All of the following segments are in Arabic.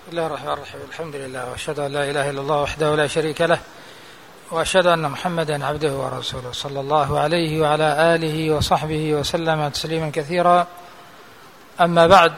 بسم الله الرحمن الرحيم. الحمد لله، وأشهد أن لا إله إلا الله وحده لا شريك له، وأشهد أن محمدا عبده ورسوله صلى الله عليه وعلى آله وصحبه وسلم تسليما كثيرا. أما بعد،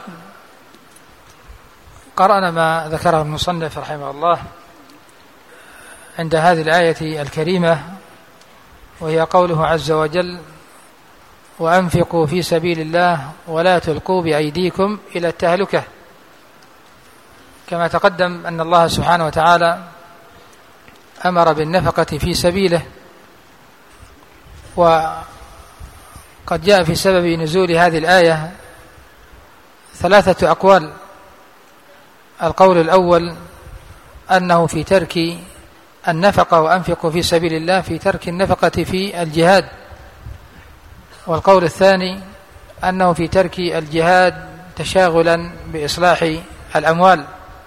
قرأنا ما ذكره المصنف رحمه الله عند هذه الآية الكريمة، وهي قوله عز وجل: وأنفقوا في سبيل الله ولا تلقوا بأيديكم إلى التهلكة. كما تقدم أن الله سبحانه وتعالى أمر بالنفقة في سبيله، وقد جاء في سبب نزول هذه الآية 3 أقوال. القول الأول أنه في ترك النفقة، وأنفقوا في سبيل الله في ترك النفقة في الجهاد. والقول الثاني أنه في ترك الجهاد تشاغلا بإصلاح الأموال،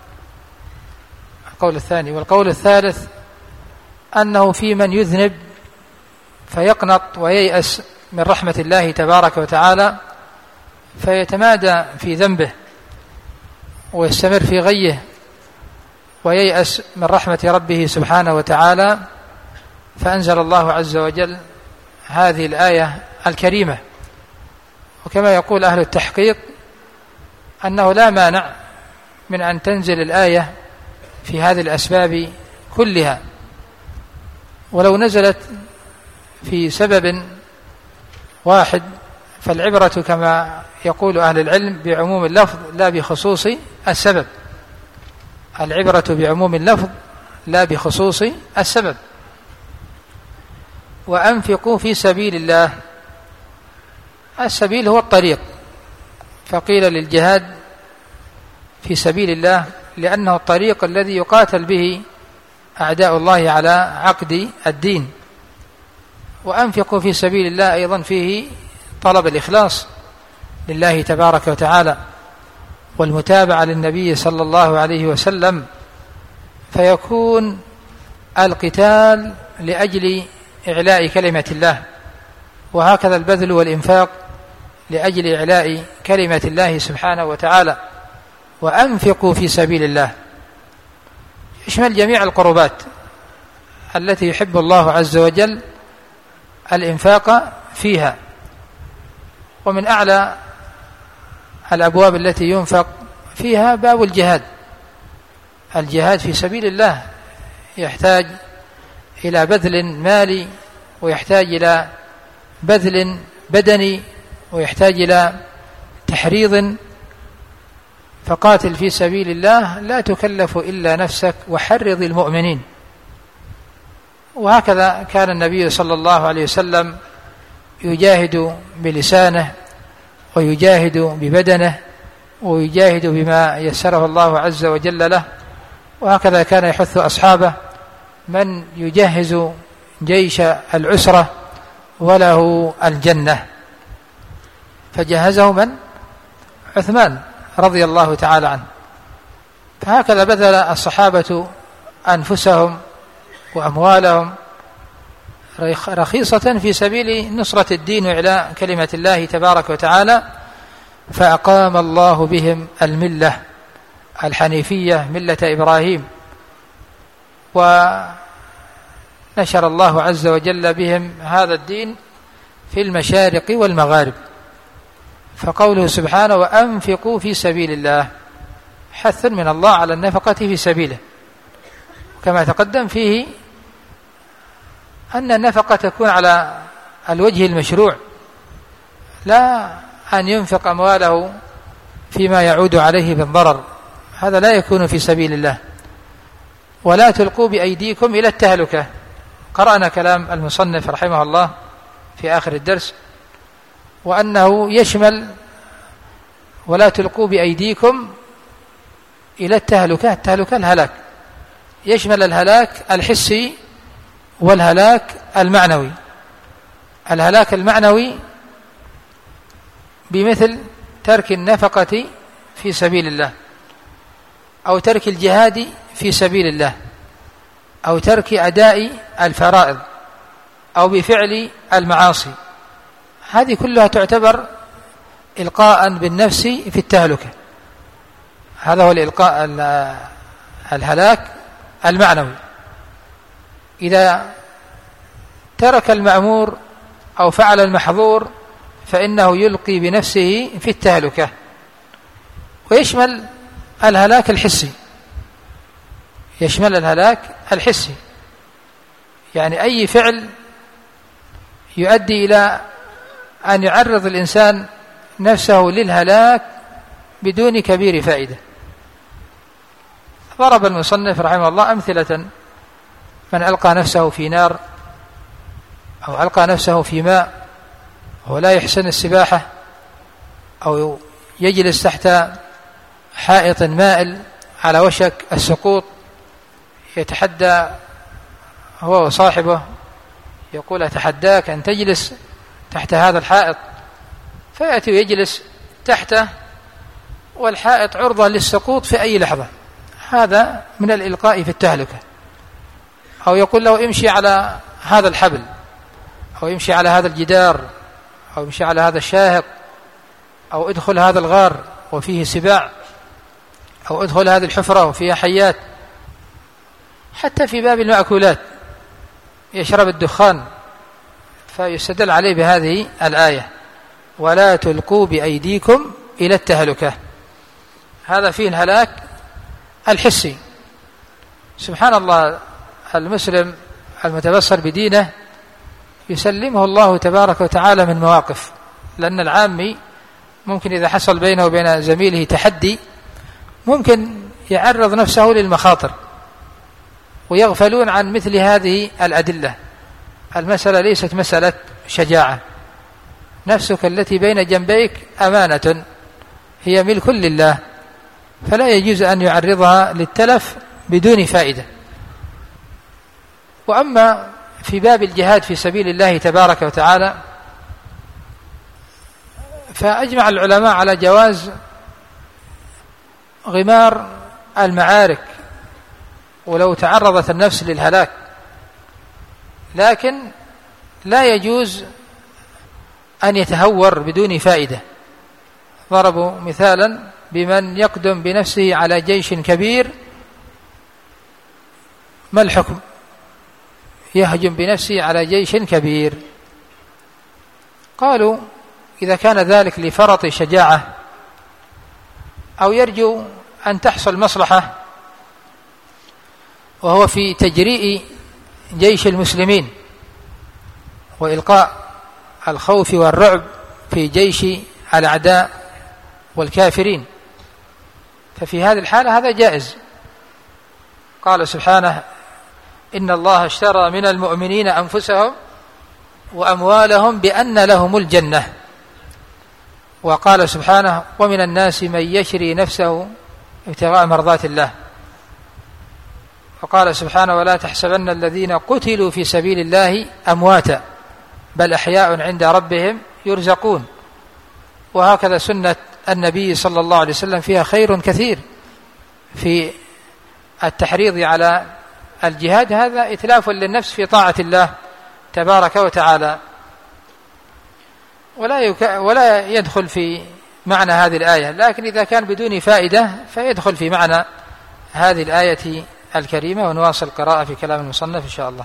القول الثاني. والقول الثالث أنه في من يذنب فيقنط وييأس من رحمة الله تبارك وتعالى، فيتمادى في ذنبه ويستمر في غيه وييأس من رحمة ربه سبحانه وتعالى، فأنزل الله عز وجل هذه الآية الكريمة. وكما يقول أهل التحقيق أنه لا مانع من أن تنزل الآية في هذه الأسباب كلها، ولو نزلت في سبب واحد فالعبرة كما يقول أهل العلم بعموم اللفظ لا بخصوص السبب. العبرة بعموم اللفظ لا بخصوص السبب. وأنفقوا في سبيل الله، السبيل هو الطريق، فقيل للجهاد في سبيل الله لأنه الطريق الذي يقاتل به أعداء الله على عقد الدين. وأنفقوا في سبيل الله أيضا فيه طلب الإخلاص لله تبارك وتعالى والمتابعة للنبي صلى الله عليه وسلم، فيكون القتال لأجل إعلاء كلمة الله، وهكذا البذل والإنفاق لأجل إعلاء كلمة الله سبحانه وتعالى. وأنفقوا في سبيل الله يشمل جميع القربات التي يحب الله عز وجل الإنفاق فيها. ومن أعلى الأبواب التي ينفق فيها باب الجهاد. الجهاد في سبيل الله يحتاج إلى بذل مالي، ويحتاج إلى بذل بدني، ويحتاج إلى تحريض. فقاتل في سبيل الله لا تكلف إلا نفسك وحرض المؤمنين. وهكذا كان النبي صلى الله عليه وسلم يجاهد بلسانه، ويجاهد ببدنه، ويجاهد بما يسره الله عز وجل له. وهكذا كان يحث أصحابه: من يجهز جيش العسرة وله الجنة. فجهزه من؟ عثمان رضي الله تعالى عنه. فهكذا بذل الصحابة أنفسهم وأموالهم رخيصة في سبيل نصرة الدين وإعلاء كلمة الله تبارك وتعالى، فأقام الله بهم الملة الحنيفية ملة إبراهيم، ونشر الله عز وجل بهم هذا الدين في المشارق والمغارب. فقوله سبحانه: وأنفقوا في سبيل الله، حث من الله على النفقة في سبيله. كما تقدم فيه أن النفقة تكون على الوجه المشروع، لا أن ينفق أمواله فيما يعود عليه بالضرر، هذا لا يكون في سبيل الله. ولا تلقوا بأيديكم إلى التهلكة. قرأنا كلام المصنف رحمه الله في آخر الدرس، وأنه يشمل ولا تلقوا بأيديكم إلى التهلكة. التهلكة الهلاك، يشمل الهلاك الحسي والهلاك المعنوي. الهلاك المعنوي بمثل ترك النفقة في سبيل الله، أو ترك الجهاد في سبيل الله، أو ترك أداء الفرائض، أو بفعل المعاصي. هذه كلها تعتبر إلقاء بالنفس في التهلكة. هذا هو الإلقاء الهلاك المعنوي. إذا ترك المأمور أو فعل المحظور فإنه يلقي بنفسه في التهلكة. ويشمل الهلاك الحسي، يشمل الهلاك الحسي، يعني أي فعل يؤدي إلى أن يعرض الإنسان نفسه للهلاك بدون كبير فائدة. ضرب المصنف رحمه الله أمثلة: من ألقى نفسه في نار، أو ألقى نفسه في ماء وهو لا يحسن السباحة، أو يجلس تحت حائط مائل على وشك السقوط، يتحدى هو وصاحبه، يقول: أتحداك أن تجلس تحت هذا الحائط، فيأتي ويجلس تحته والحائط عرضة للسقوط في أي لحظة. هذا من الإلقاء في التهلكة. أو يقول له: امشي على هذا الحبل، أو يمشي على هذا الجدار، أو يمشي على هذا الشاهق، أو ادخل هذا الغار وفيه سباع، أو ادخل هذه الحفرة وفيها حيات. حتى في باب المأكولات يشرب الدخان، فيستدل عليه بهذه الآية: ولا تلقوا بأيديكم إلى التهلكة. هذا فيه الهلاك الحسي. سبحان الله، المسلم المتبصر بدينه يسلمه الله تبارك وتعالى من مواقف، لأن العامي ممكن إذا حصل بينه وبين زميله تحدي ممكن يعرض نفسه للمخاطر، ويغفلون عن مثل هذه الأدلة. المسألة ليست مسألة شجاعة، نفسك التي بين جنبيك أمانة، هي ملك لله، فلا يجوز أن يعرضها للتلف بدون فائدة. وأما في باب الجهاد في سبيل الله تبارك وتعالى، فأجمع العلماء على جواز غمار المعارك ولو تعرضت النفس للهلاك، لكن لا يجوز أن يتهور بدون فائدة. ضربوا مثالا بمن يقدم بنفسه على جيش كبير، ما الحكم؟ يهجم بنفسه على جيش كبير. قالوا: إذا كان ذلك لفرط شجاعة أو يرجو أن تحصل مصلحة، وهو في تجريء جيش المسلمين وإلقاء الخوف والرعب في جيش الأعداء والكافرين، ففي هذه الحالة هذا جائز. قال سبحانه: إن الله اشترى من المؤمنين أنفسهم وأموالهم بأن لهم الجنة. وقال سبحانه: ومن الناس من يشري نفسه ابتغاء مرضات الله. وقال سبحانه: ولا تحسبن الذين قتلوا في سبيل الله أمواتا بل أحياء عند ربهم يرزقون. وهكذا سنة النبي صلى الله عليه وسلم فيها خير كثير في التحريض على الجهاد، هذا إتلاف للنفس في طاعة الله تبارك وتعالى، ولا يدخل في معنى هذه الآية. لكن إذا كان بدون فائدة فيدخل في معنى هذه الآية الكريمة. ونواصل القراءة في كلام المصنف إن شاء الله.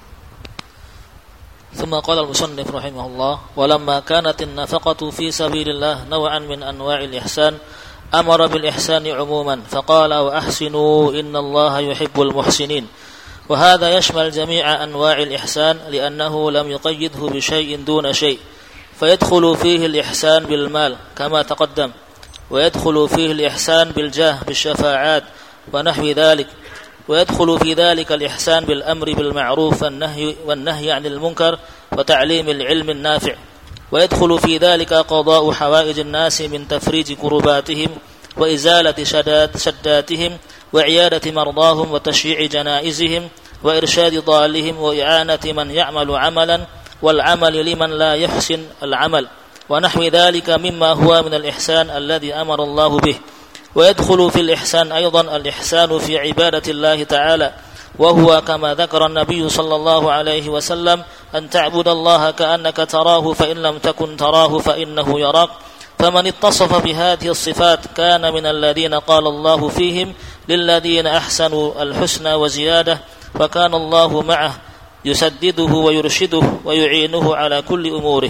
ثم قال المصنف رحمه الله: ولما كانت النفقة في سبيل الله نوعا من أنواع الإحسان أمر بالإحسان عموما، فقال: وأحسنوا إن الله يحب المحسنين. وهذا يشمل جميع أنواع الإحسان، لأنه لم يقيده بشيء دون شيء، فيدخل فيه الإحسان بالمال كما تقدم، ويدخل فيه الإحسان بالجاه بالشفاعات ونحو ذلك، ويدخل في ذلك الإحسان بالأمر بالمعروف والنهي عن المنكر وتعليم العلم النافع، ويدخل في ذلك قضاء حوائج الناس من تفريج كرباتهم وإزالة شداتهم وعيادة مرضاهم وتشييع جنائزهم وإرشاد ضالهم وإعانة من يعمل عملا والعمل لمن لا يحسن العمل ونحو ذلك مما هو من الإحسان الذي أمر الله به. ويدخل في الإحسان أيضا الإحسان في عبادة الله تعالى، وهو كما ذكر النبي صلى الله عليه وسلم: أن تعبد الله كأنك تراه فإن لم تكن تراه فإنه يراك. فمن اتصف بهذه الصفات كان من الذين قال الله فيهم للذين أحسنوا الحسنى وزيادة، فكان الله معه يسدده ويرشده ويعينه على كل أموره.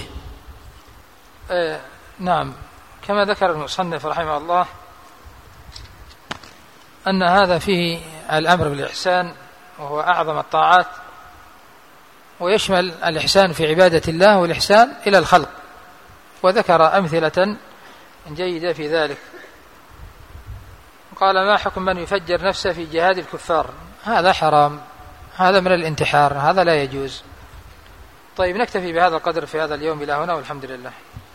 نعم، كما ذكر المصنف رحمه الله أن هذا فيه الأمر بالإحسان وهو أعظم الطاعات، ويشمل الإحسان في عبادة الله والإحسان إلى الخلق، وذكر أمثلة جيدة في ذلك. قال: ما حكم من يفجر نفسه في جهاد الكفار؟ هذا حرام، هذا من الانتحار، هذا لا يجوز. طيب، نكتفي بهذا القدر في هذا اليوم إلى هنا، والحمد لله.